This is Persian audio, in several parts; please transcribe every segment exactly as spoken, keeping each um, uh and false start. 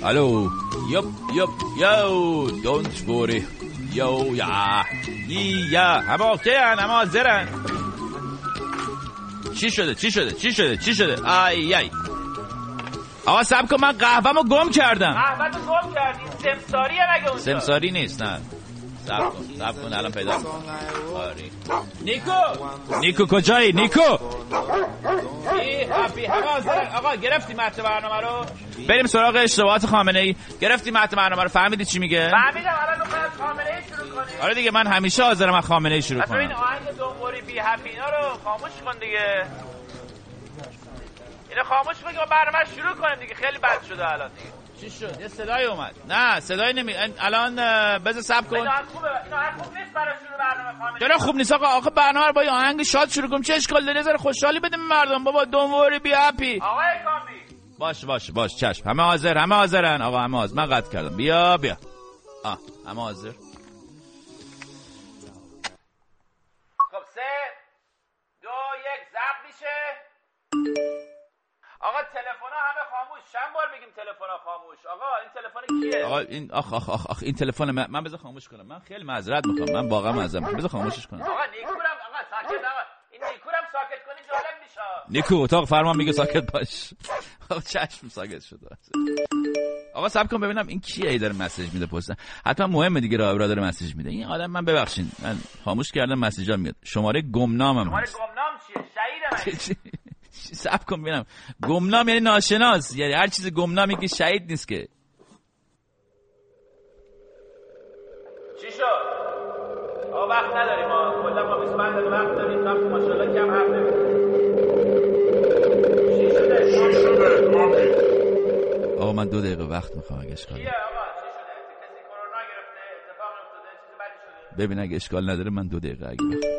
الو یپ یپ یو دونت وری یو یا یا همه اوکی ان همه حاضرن. چی شده چی شده چی شده چی شده آی ای آقا صبر کن من قهوه‌مو گم کردم. قهوه‌تو گم کردی؟ سمساریه مگه اونجا؟ سمساری نیست نه. صبر کن صبر کن الان پیدا کنم. آری نیکو نیکو کجایی نیکو؟ ای هپی همه حاضرن. آقا گرفتی متن برنامه رو؟ بریم سراغ اشتباهات خامنه‌ای. گرفتی متن برنامه رو؟ فهمیدی چی میگه؟ فهمیدم. الان می‌خوام از خامنه‌ای شروع کنیم. آره دیگه من همیشه حاضرم از خامنه‌ای شروع کنم. این آهنگ دنبوری بی هپی اینا رو خاموش کن دیگه. اینو خاموش کن که برنامه شروع کنیم دیگه. خیلی بد شده الان دیگه. چی شد؟ یه صدای اومد. نه صدای نمی الان بذار صبر کن. اینا خوبه. اینا خوب نیست برای شروع برنامه خامنه‌ای. چرا خوب نیست آقا؟ آخه برنامه رو با یه آهنگ شاد شروع کنیم. چه اشکال داره؟ ذره خوشحالی بدیم مردم. بابا دنبوری بی هپی. آقای کامی باش باش باش چشم. همه حاضر همه حاضرن آقا همه حاضر. من قطع کردم. بیا بیا. آه همه حاضر. خب سه دو یک ضبط میشه. آقا تلفن‌ها همه خاموش. چند بار میگیم تلفن‌ها خاموش؟ آقا این تلفن کیه؟ آقا این آخ آخ آخ, آخ این تلفن من, من بذار خاموش کنم. من خیلی معذرت میخوام. من واقعا معذرت میخوام. بذار خاموشش کنم. آقا نیکورم آقا ساکت آقا. این نیکورم ساکت کنی جالب میشه. نیکو اتاق فرمان میگه ساکت باش. آقا چشم ساکت شد. آقا صبر کن ببینم این کیه ای داره مسیج میده پستن. حتما مهمه دیگه راه برادر مسیج میده. این آدم من ببخشید من خاموش کردم مسیجا میاد. شماره گمنامم. شماره گمنام چیه؟ شهید من. صبر کن ببینم. گمنام یعنی ناشناس. یعنی هر چیز گمنامی که شهید نیست که. چی شد؟ آقا وقت نداریم ما. کلا ما بیست و پنج دقیقه وقت داریم. تا ماشاءالله کم حرف نمی‌زنیم. چی شده؟ چی شده؟ آقا من دو دقیقه وقت میخوام اگه اشکال نداره. آقا چی شده؟ کسی کرونا گرفته؟ اتفاق افتاده؟ چیز بدی شده؟ ببین اگه اشکال نداره من دو دقیقه اگه وقت.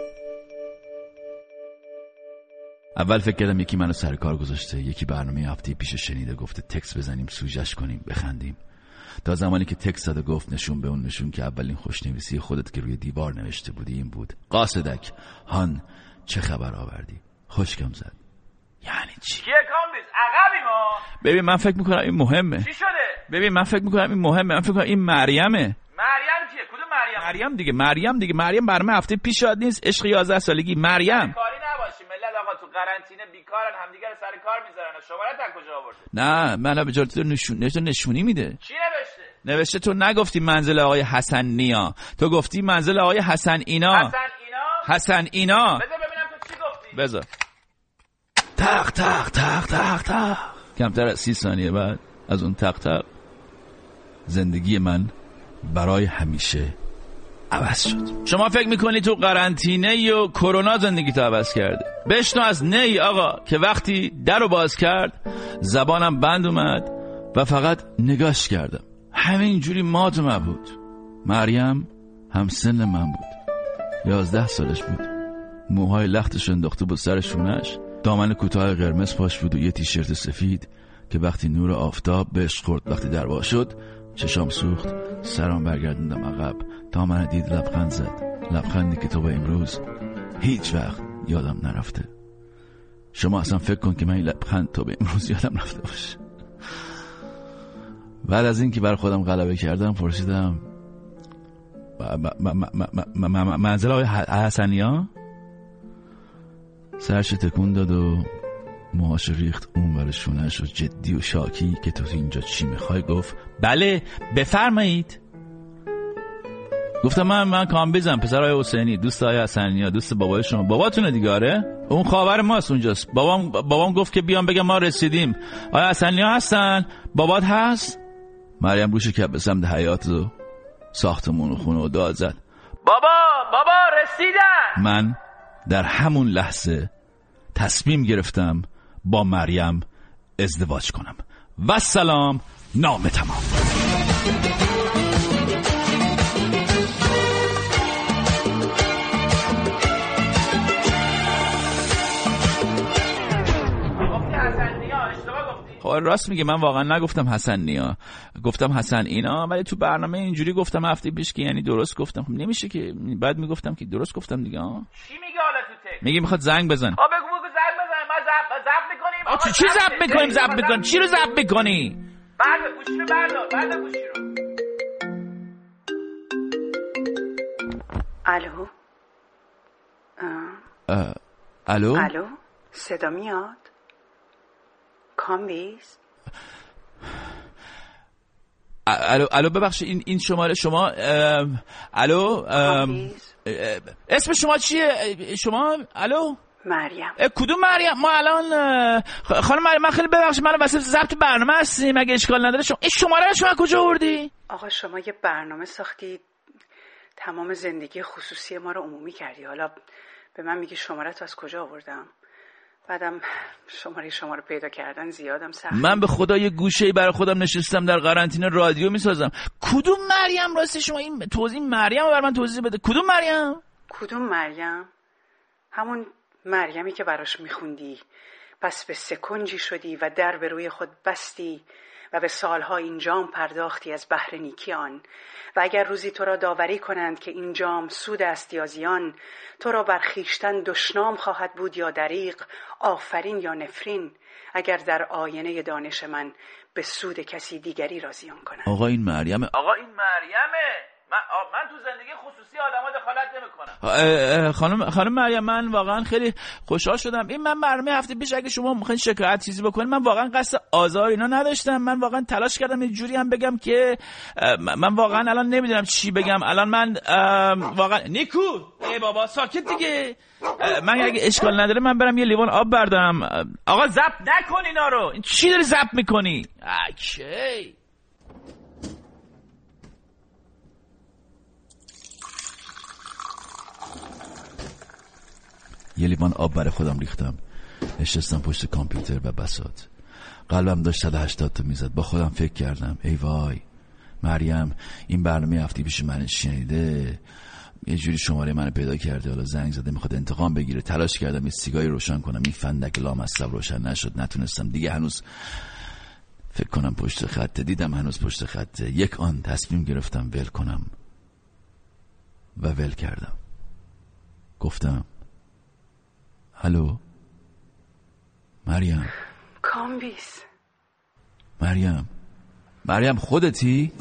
اول فکر کردم یکی منو سر کار گذاشته. یکی برنامه هفته پیش شنیده گفته تکست بزنیم سوژش کنیم بخندیم. تا زمانی که تکست داد گفت نشون به اون نشون که اولین خوشنویسی خودت که روی دیوار نوشته بودی این بود: قاصدک هان چه خبر آوردی؟ خوشگم زد. یعنی چی؟ کیه کامبیز؟ عقبی ما. ببین من فکر میکنم این مهمه. چی شده؟ ببین من فکر میکنم این مهمه. من فکر میکنم این مریمه. مریم کیه؟ کدوم مریم؟ مریم دیگه. مریم دیگه. مریم برنامه هفته پیش یاد نیست. عشق یازده سالگی. مریم. کاری نباشی ملت آقا تو قرنطینه بیکارن همدیگه رو سر کار میذارن. شماره از کجا آورده؟ نه من به جای تو نشون نشون نشونی میده. چی نوشته؟ نوشته تو نگفتی منزل آقای حسن نیا. تو گفتی منزل آقای حسن اینا. حسن اینا؟ حسن اینا. بذار ببینم تو چی گفتی. بذار. تق تق تق تق تق. کمتر از سی ثانیه بعد از اون تق تق زندگی من برای همیشه عوض شد. شما فکر میکنی تو قرنطینه و کرونا زندگی تو عوض کرده؟ بشنو از نی آقا که وقتی در رو باز کرد زبانم بند اومد و فقط نگاش کردم. همین جوری مات بود. مریم هم سن من بود. یازده سالش بود. موهای لختش انداخته بود سر شونش. دامن کوتاه قرمز پاش بود و یه تیشرت سفید که وقتی نور آفتاب بهش خورد وقتی در وا شد چشام سوخت. سرام برگردوندم عقب تا من دید لبخند زد. لبخندی که تو به امروز هیچ وقت یادم نرفته. شما اصلا فکر کن که من این لبخند تو به امروز یادم رفته باشه. بعد از این که بر خودم غلبه کردم پرسیدم منزل آقای حسنیا؟ سرش تکون داد و موهاش ریخت اون ور شونه‌ش و جدی و شاکی که تو اینجا چی میخوای گفت بله بفرمایید. گفتم من من کامبیزم پسر آقای حسینی دوست آقای حسنیا دوست بابای شما. باباتونه دیگه؟ آره اون خواهر ماست اونجاست. بابام بابام گفت که بیام بگم ما رسیدیم. آقای حسنیا هستن؟ بابات هست؟ مریم روش که به سمت حیاط و ساختمون و خونه و داد زد بابا بابا رسیدن. من در همون لحظه تصمیم گرفتم با مریم ازدواج کنم. و سلام نامه تمام. خب راست میگه من واقعا نگفتم حسن نیا گفتم حسن اینا ولی تو برنامه اینجوری گفتم هفته پیش که یعنی درست گفتم. خب نمیشه که بعد میگفتم که درست گفتم دیگه. ها چی میگه حالا تو تک؟ میگه میخواد زنگ بزن. آ بگو بگو زنگ بزن. ما زب زب میکنیم. آ چی چی زب میکنیم زب میکنیم چی رو زب میکنی؟ بردار گوشی رو بردار بردار گوشی رو. الو اه، الو الو صدا میاد؟ کامبیز؟ الو الو ببخشید این این شماره شما ام، الو ام، کامبیز؟ اه، اسم شما چیه شما؟ الو مریم. کدوم مریم؟ ما الان اه، خ- خانم مریم من خیلی ببخشید من واسه ضبط برنامه هستیم اگه اشکال نداره. شما این شماره رو شما کجا آوردی؟ آقا شما یه برنامه ساختی تمام زندگی خصوصی ما رو عمومی کردی، حالا به من میگی شماره تو از کجا آوردم؟ بعدم شماره شما رو پیدا کردن زیادم سخت. من به خدا یه گوشه‌ای برای خودم نشستم در قرنطینه رادیو میسازم. کدوم مریم راستی شما این توضیح مریم رو بر من توضیح بده. کدوم مریم؟ کدوم مریم؟ همون مریمی که براش میخوندی پس به سکنجی شدی و در به روی خود بستی و به سالها این جام پرداختی از بحر نیکی آن، و اگر روزی تو را داوری کنند که این جام سود است یا زیان، تو را بر خویشتن دشنام خواهد بود یا دریغ، آفرین یا نفرین، اگر در آینه دانش من به سود کسی دیگری را زیان کنند. آقا این مریمه. آقا این مریمه. من من تو زندگی خصوصی آدما دخالت نمی‌کنم. خانم خانم مریم من واقعا خیلی خوشحال شدم. این من برنامه هفته پیش اگه شما میخواین شکایت چیزی بکنید من واقعا قصد آزار اینا نداشتم. من واقعا تلاش کردم یه جوری هم بگم که من واقعا الان نمیدونم چی بگم. الان من واقعا نیکو ای بابا ساکت دیگه. من اگه اشکال نداره من برم یه لیوان آب بردارم. آقا ضبط نکن اینا رو. این چی داری ضبط میکنی؟ اوکی. یه لیوان آب برای خودم ریختم، نشستم پشت کامپیوتر و بساط. قلبم داشت صد و هشتاد تا میزد. با خودم فکر کردم ای وای مریم این برنامه هفته پیش من شنیده، یه جوری شماره منو پیدا کرده، حالا زنگ زده میخواد انتقام بگیره. تلاش کردم یه سیگاری روشن کنم، این فندک لامصب روشن نشد، نتونستم دیگه. هنوز فکر کنم پشت خطه، دیدم هنوز پشت خطه. یک آن تصمیم گرفتم ول کنم و ول کردم. گفتم الو مریم. کامبیز. مریم مریم خودتی؟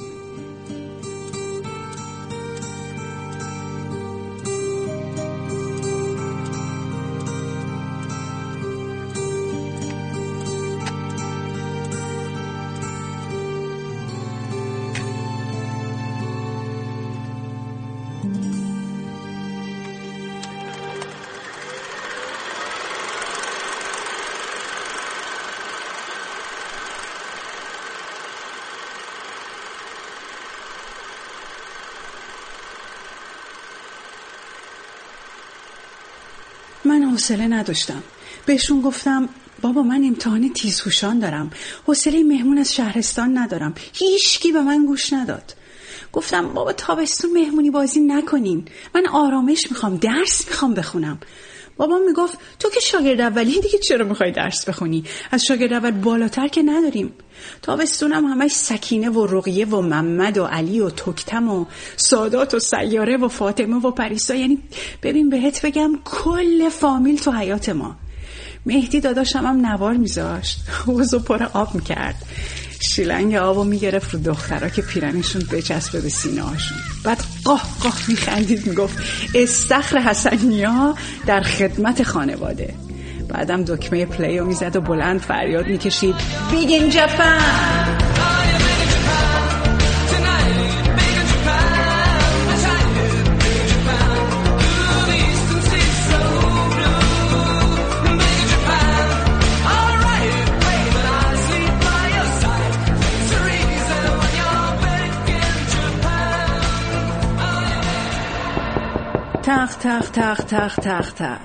من حوصله نداشتم. بهشون گفتم بابا من امتحان تیزهوشان دارم، حوصله مهمون از شهرستان ندارم. هیچکی به من گوش نداد. گفتم بابا تابستون مهمونی بازی نکنین، من آرامش میخوام، درس میخوام بخونم. بابا میگفت تو که شاگرد اولی دیگه چرا میخوای درس بخونی؟ از شاگرد اول بالاتر که نداریم. تابستونم همش سکینه و رقیه و محمد و علی و تکتم و سادات و سیاره و فاطمه و پریسا. یعنی ببین بهت بگم کل فامیل تو حیات ما. مهدی داداشم هم نوار میذاشت، حوضو پر آب میکرد، شیلنگ آبو میگرفت رو دخترها که پیرنشون بچسبه به سینه هاشون. بعد قاه قاه میخندید میگفت استخر حسنیا در خدمت خانواده. بعدم دکمه پلیو میزد و بلند فریاد میکشید بیگین جپن. تق تق تق تق تق تق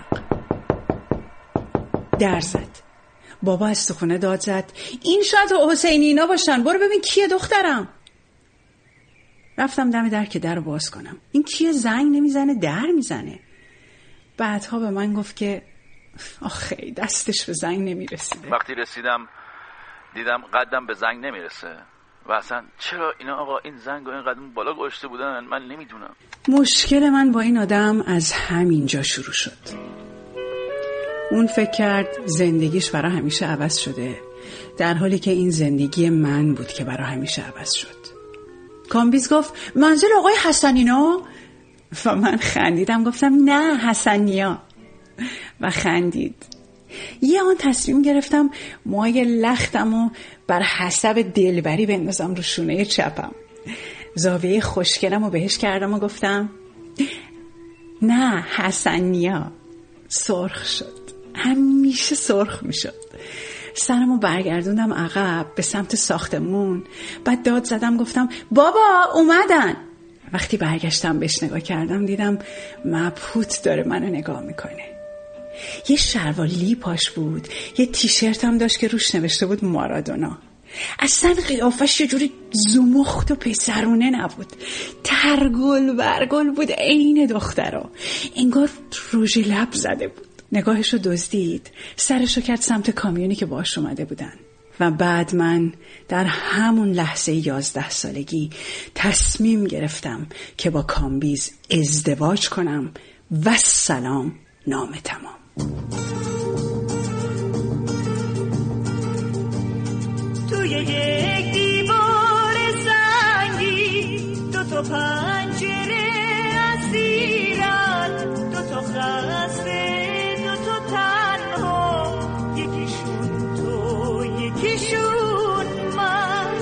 در زد. بابا از تو خونه داد زد این شاید حسینی اینا باشن، برو ببین کیه دخترم. رفتم دم در که در رو باز کنم. این کیه زنگ نمیزنه در میزنه. بعدها به من گفت که آخه دستش به زنگ نمیرسیده. وقتی رسیدم دیدم قدم به زنگ نمیرسه و اصلا چرا اینا آقا این زنگ و این قدم بالا گذاشته بودن من نمیدونم. مشکل من با این آدم از همینجا شروع شد. اون فکر کرد زندگیش برای همیشه عوض شده در حالی که این زندگی من بود که برای همیشه عوض شد. کامبیز گفت منزل آقای حسنینا؟ و من خندیدم گفتم نه حسنیا، و خندید. یه آن تصمیم گرفتم موهای لختمو بر حسب دلبری بندازم رو شونه چپم. زاویه خوشگلمو بهش کردم و گفتم نه حسنیا. سرخ شد، همیشه سرخ میشد. سرمو برگردوندم عقب به سمت ساختمون، بعد داد زدم گفتم بابا اومدن. وقتی برگشتم بهش نگاه کردم دیدم مبهوت داره منو نگاه میکنه. یه شلوار لی پاش بود، یه تیشرت هم داشت که روش نوشته بود مارادونا. اصلا قیافش یه جوری زمخت و پسرونه نبود، ترگل برگل بود عین دخترا، انگار رژ لب زده بود. نگاهشو دزدید، سرشو کرد سمت کامیونی که باهاش اومده بودن. و بعد من در همون لحظه یازده سالگی تصمیم گرفتم که با کامبیز ازدواج کنم و سلام نامه تمام. توی یک دیوار سنگی دو تا پنجره اسیرن، دو تا خسته دو تا تنها، یکیشون تو یکیشون من.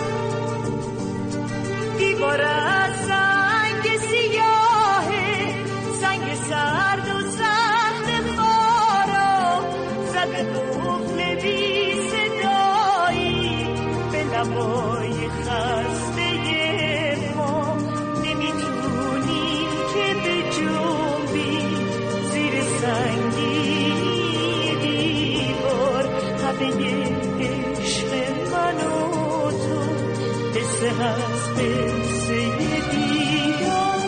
دیوار از سنگ سیاهه، سنگ سرد و سخت خارا، زده قفل بی صدایی به لبای خسته ما. نمیتونی که به جنبی زیر سنگی دیوار، همه عشق من و تو قصه هست قصه دیار.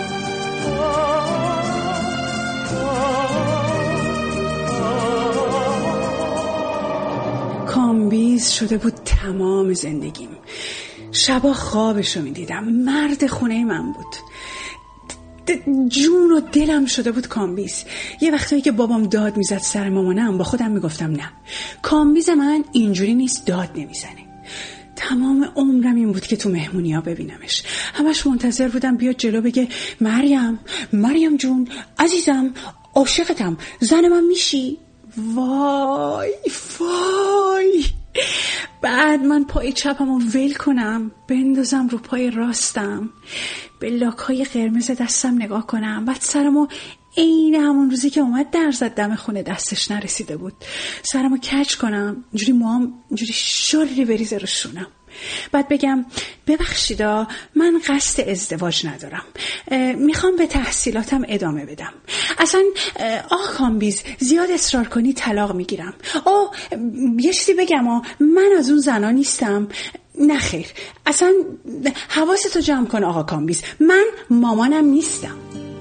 کامبیز شده بود تمام زندگیم. شبا خوابشو میدیدم، مرد خونه من بود. جون و دلم شده بود کامبیز. یه وقتایی که بابام داد میزد سر مامانم با خودم میگفتم نه، کامبیز من اینجوری نیست، داد نمیزنه. تمام عمرم این بود که تو مهمونی ها ببینمش. همش منتظر بودم بیاد جلو بگه مریم، مریم جون عزیزم عاشقتم، زن من میشی؟ وای وای. بعد من پای چپمو ول کنم بندازم رو پای راستم، به لاک‌های قرمز دستم نگاه کنم، بعد سرمو عین همون روزی که اومد در زد دم خونه دستش نرسیده بود سرمو کج کنم، اینجوری موام اینجوری شلی بریزه رو شونم، بعد بگم ببخشیدا من قصد ازدواج ندارم، میخوام به تحصیلاتم ادامه بدم. اصلا آه کامبیز زیاد اصرار کنی طلاق میگیرم. آه یه چیزی بگم، آه من از اون زنا نیستم. نه خیر، اصلا حواستو جمع کن آقا کامبیز، من مامانم نیستم.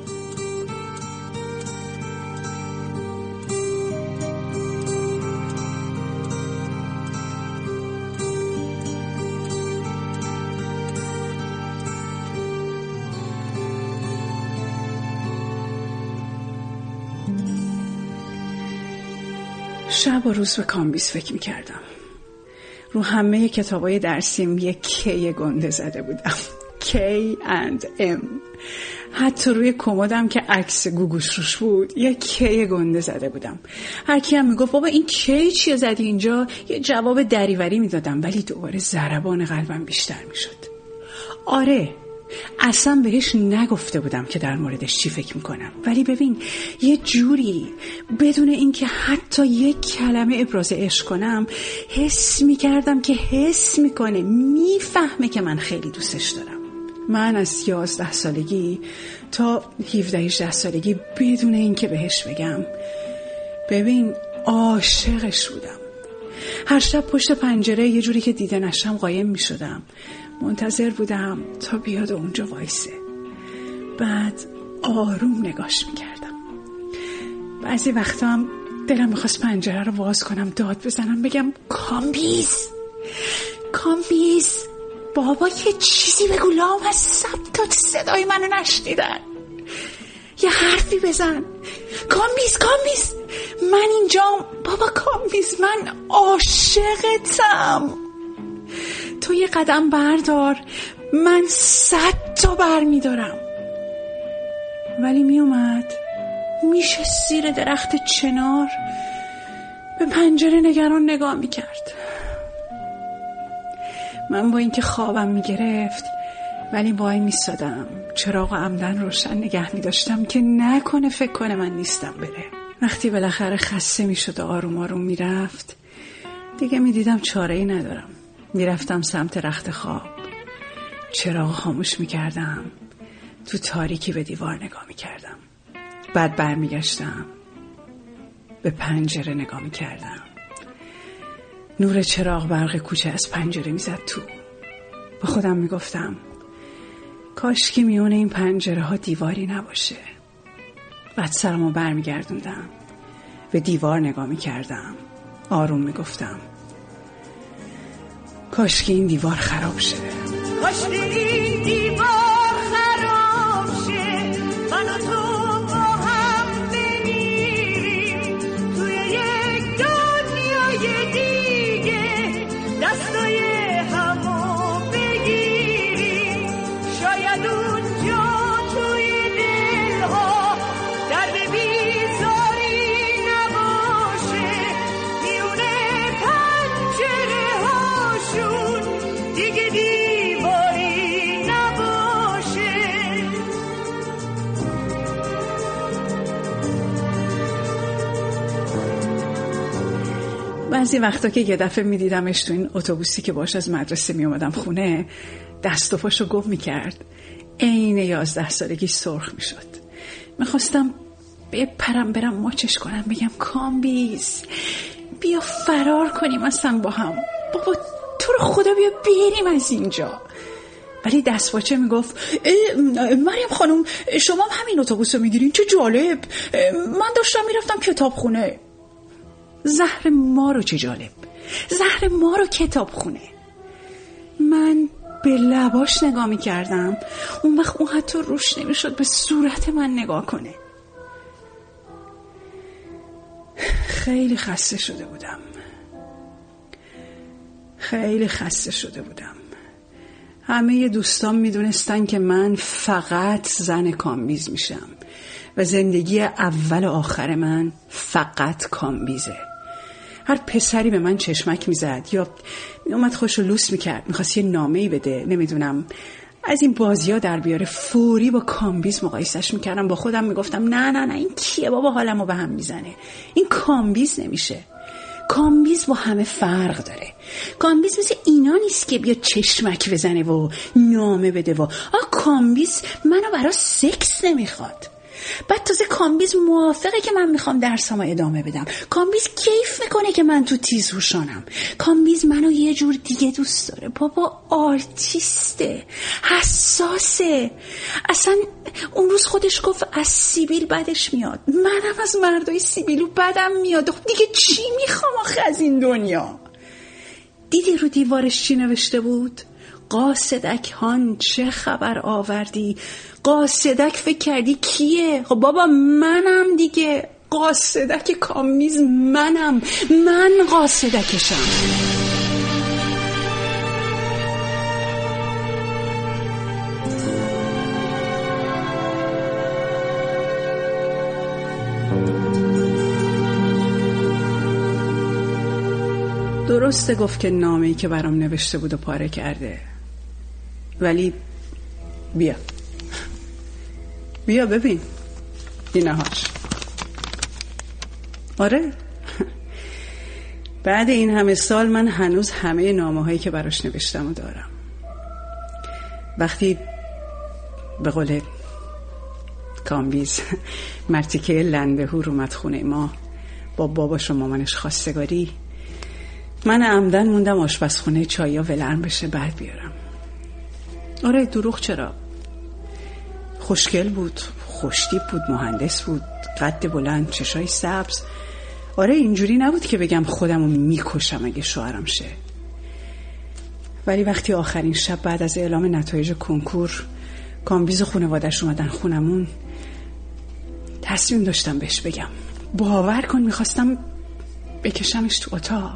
شب و روز به کامبیز فکر میکردم. رو همه کتابای درسیم یک کی گنده زده بودم، K and M. حتی روی کمدم که عکس گوگوش روش بود یک کی گنده زده بودم. هر کی هم میگفت بابا این کی چیه زدی اینجا، یه جواب دریوری میدادم، ولی دوباره ضربان قلبم بیشتر میشد. آره اصلا بهش نگفته بودم که در موردش چی فکر میکنم، ولی ببین یه جوری بدون اینکه حتی یک کلمه ابراز عشق کنم حس میکردم که حس میکنه، میفهمه که من خیلی دوستش دارم. من از یازده سالگی تا هفده هجده سالگی بدون اینکه بهش بگم ببین عاشقش بودم. هر شب پشت پنجره یه جوری که دیده نشم قایم میشدم، منتظر بودم تا بیاد اونجا وایسه، بعد آروم نگاش میکردم. بعضی وقتا هم دلم میخواست پنجره رو باز کنم، داد بزنم، بگم کامبیز کامبیز بابا یه چیزی بگو، لام از ثبتات صدای منو نشنیدن، یه حرفی بزن. کامبیز کامبیز من اینجام بابا کامبیز، من عاشقتم. تو یه قدم بردار، من صد تا بر میدارم. ولی می اومد میشه زیر درخت چنار به پنجره نگران نگاه میکرد. من با اینکه خوابم میگرفت ولی وای میستادم، چراغ عمدن روشن نگه میداشتم که نکنه فکر کنه من نیستم بره. وقتی بالاخره خسته میشد و آروم آروم میرفت دیگه میدیدم چاره ای ندارم. میرفتم سمت رخت خواب، چراغ خاموش میکردم، تو تاریکی به دیوار نگاه میکردم. بعد برمیگشتم به پنجره نگاه میکردم. نور چراغ برق کوچه از پنجره میزد تو. با خودم میگفتم کاش که میونه این پنجره ها دیواری نباشه. بعد سرمو برمیگردوندم، به دیوار نگاه میکردم، آروم میگفتم کاش که این دیوار خراب شه. کاش که این دیوار خراب شه، من و تو با هم بمیریم توی یک دنیای دیگه، دستای همو بگیریم. شاید اونجا توی دلها درد بیزاری نباشه، میونه پنجره هاشون دیگه دیواری نباشه. بعضی وقتا که یه دفعه میدیدمش تو این اتوبوسی که باش از مدرسه میومدم خونه، دست و پاشو گم میکرد، عین یازده سالگی سرخ میشد. میخواستم بپرم برم ماچش کنم، بگم کامبیز بیا فرار کنیم اصلا با هم، بابا تو رو خدا بیا بریم از اینجا. ولی دستپاچه میگفت مریم خانم شما هم همین اتوبوس رو میگیرین؟ چه جالب، من داشتم میرفتم کتابخونه. زهر ما رو چه جالب، زهر ما رو کتابخونه. من به لباش نگاه میکردم، اون وقت اون حتی روش نمیشد به صورت من نگاه کنه. خیلی خسته شده بودم، خیلی خسته شده بودم. همه دوستان میدونستن که من فقط زن کامبیز میشم و زندگی اول و آخر من فقط کامبیزه. هر پسری به من چشمک میزد یا اومد خوشو لوس میکرد، میخواست یه نامه‌ای بده، نمیدونم از این بازی ها در بیاره، فوری با کامبیز مقایسش میکردم. با خودم میگفتم نه نه نه این کیه بابا حالمو به هم میزنه، این کامبیز نمیشه. کامبیز با همه فرق داره. کامبیز مثل اینا نیست که بیا چشمک بزنه و نامه بده و آه کامبیز منو برای سکس نمیخواد. بعد تازه کامبیز موافقه که من میخوام درسامو ادامه بدم. کامبیز کیف میکنه که من تو تیزهوشانم. کامبیز منو یه جور دیگه دوست داره. بابا آرتیسته، حساسه. اصلا اون روز خودش گفت از سیبیل بدش میاد، منم از مردای سیبیلو بدم میاد. خب دیگه چی میخوام آخه از این دنیا؟ دیدی رو دیوارش چی نوشته بود؟ قاصدک هان چه خبر آوردی؟ قاصدک فکر کردی کیه؟ خب بابا منم دیگه، قاصدک کامبیز منم، من قاصدکشم. درسته گفت که نامه‌ای که برام نوشته بود و پاره کرده، ولی بیا بیا ببین اینهاش. آره بعد این همه سال من هنوز همه نامه هایی که براش نوشتم و دارم. وقتی به قول کامبیز مرتیکه لندهور اومد خونه ما با باباش و مامانش خواستگاری، من عمدن موندم آشپزخونه چایا ولرم بشه بعد بیارم. آره دروغ چرا، خوشگل بود، خوشتیپ بود، مهندس بود، قد بلند، چشای سبز. آره اینجوری نبود که بگم خودمو میکشم اگه شوهرم شه. ولی وقتی آخرین شب بعد از اعلام نتایج کنکور کامبیز و خانواده‌اش اومدن خونمون، تصمیم داشتم بهش بگم باور کن میخواستم بکشمش تو اتاق،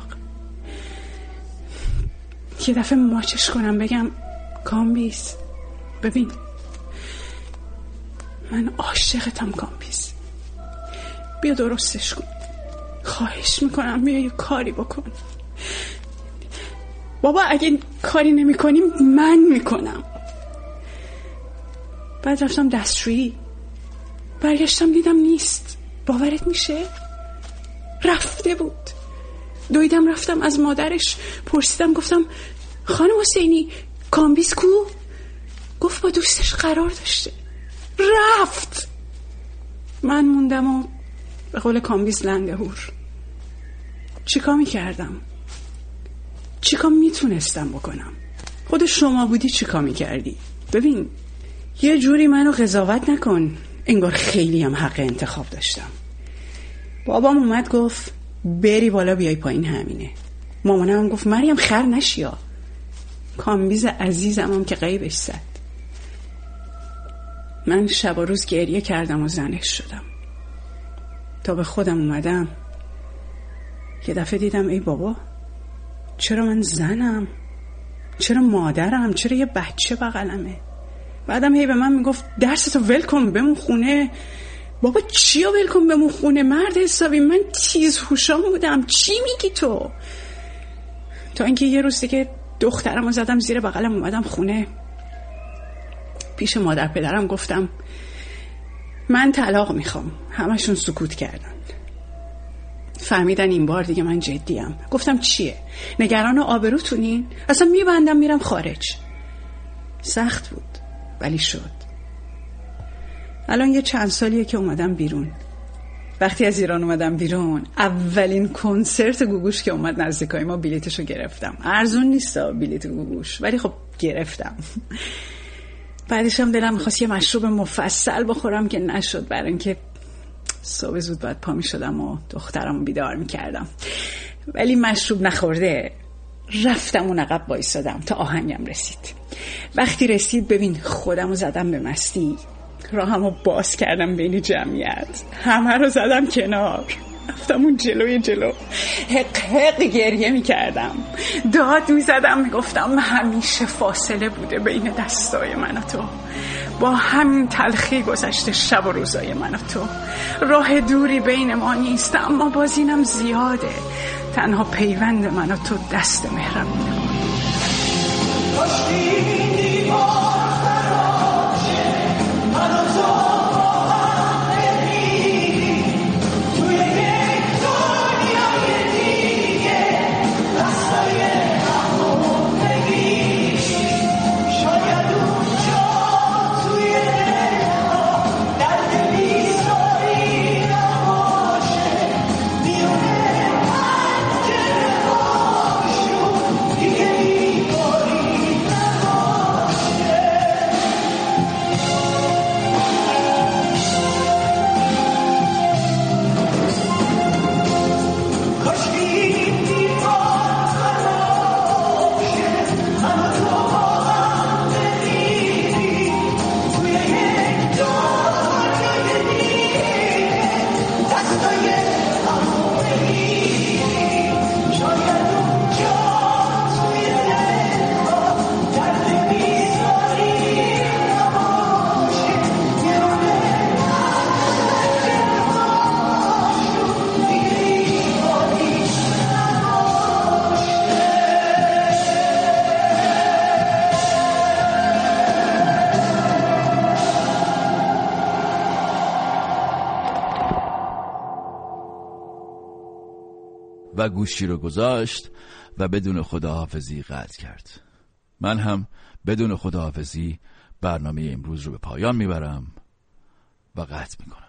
یه دفعه ماچش کنم بگم کامبیز ببین من عاشقتم کامبیز، بیا درستش کن، خواهش میکنم بیا یه کاری بکن. بابا اگه کاری نمی کنیم من میکنم. بعد رفتم دستشویی، برگشتم دیدم نیست. باورت میشه؟ رفته بود. دویدم رفتم از مادرش پرسیدم، گفتم خانم حسینی کامبیز کو؟ گفت با دوستش قرار داشته. رفت. من موندم و به قول کامبیز لنده هور. چیکار میکردم؟ چیکار میتونستم بکنم؟ خود شما بودی چیکار میکردی؟ ببین یه جوری منو قضاوت نکن انگار خیلی هم حق انتخاب داشتم. بابام اومد گفت بری بالا بیای پایین همینه. مامانم هم گفت مریم خر نشیا. کامبیز عزیزم هم که غیبش زد. من شب و روز گریه کردم و زنش شدم تا به خودم اومدم. یه دفعه دیدم ای بابا چرا من زنم؟ چرا مادرم؟ چرا یه بچه بغلمه؟ بعدم هی به من میگفت درستو ول کن بمون خونه. بابا چیو ول کن بمون خونه؟ مرد حسابی من تیز هوشام بودم. چی میگی تو؟ تا اینکه یه روز دیگه دخترمو زدم زیر بغلم اومدم خونه. پیش مادر پدرم گفتم من طلاق میخوام. همشون سکوت کردن. فهمیدن این بار دیگه من جدیم. گفتم چیه؟ نگران آبروتونین؟ اصلا میبندم میرم خارج. سخت بود ولی شد. الان یه چند سالیه که اومدم بیرون. وقتی از ایران اومدم بیرون اولین کنسرت گوگوش که اومد نزدیکای ما بلیتشو گرفتم. ارزون نیستا بلیت گوگوش ولی خب گرفتم. بعدش هم دلم می‌خواست یه مشروب مفصل بخورم که نشد، برای اینکه صبح زود باید پا می‌شدم و دخترمو بیدار می‌کردم. ولی مشروب نخورده رفتم اون عقب وایسادم تا آهنگم رسید. وقتی رسید ببین خودمو زدم به مستی، راهمو باز کردم بین جمعیت، همه رو زدم کنار، رفتم اون جلوی جلو حق حق گریه میکردم، داد میزدم، میگفتم همیشه فاصله بوده بین دستای من و تو، با همین تلخی گذشته شب و روزای من و تو، راه دوری بین ما نیست اما باز اینم زیاده، تنها پیوند من و تو دست مهربونه. و گوشی رو گذاشت و بدون خداحافظی قطع کرد. من هم بدون خداحافظی برنامه امروز رو به پایان میبرم و قطع میکنم.